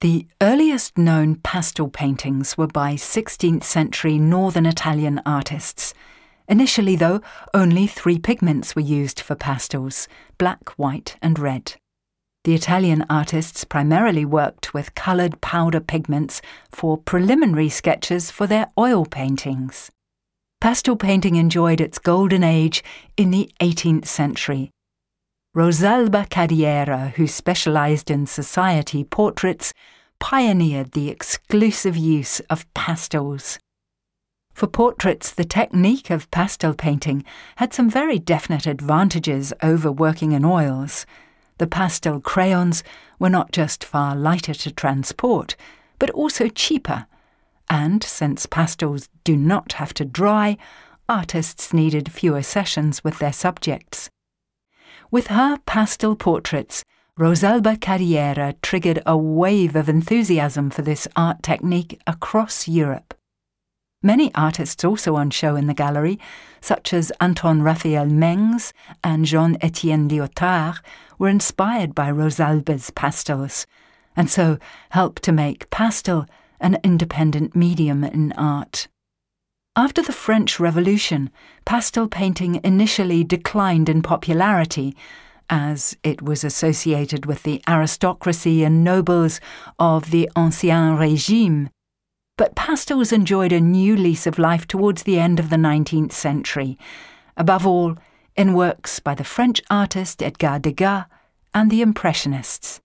The earliest known pastel paintings were by 16th century northern Italian artists. Initially, though, only 3 pigments were used for pastels: black, white and red. The Italian artists primarily worked with coloured powder pigments for preliminary sketches for their oil paintings. Pastel painting enjoyed its golden age in the 18th century. Rosalba Carriera, who specialised in society portraits, pioneered the exclusive use of pastels. For portraits, the technique of pastel painting had some very definite advantages over working in oils. The pastel crayons were not just far lighter to transport, but also cheaper. And since pastels do not have to dry, artists needed fewer sessions with their subjects. With her pastel portraits, Rosalba Carriera triggered a wave of enthusiasm for this art technique across Europe. Many artists also on show in the gallery, such as Anton Raphael Mengs and Jean-Étienne Lyotard, were inspired by Rosalba's pastels, and so helped to make pastel an independent medium in art. After the French Revolution, pastel painting initially declined in popularity, as it was associated with the aristocracy and nobles of the Ancien Régime. But pastels enjoyed a new lease of life towards the end of the 19th century, above all in works by the French artist Edgar Degas and the Impressionists.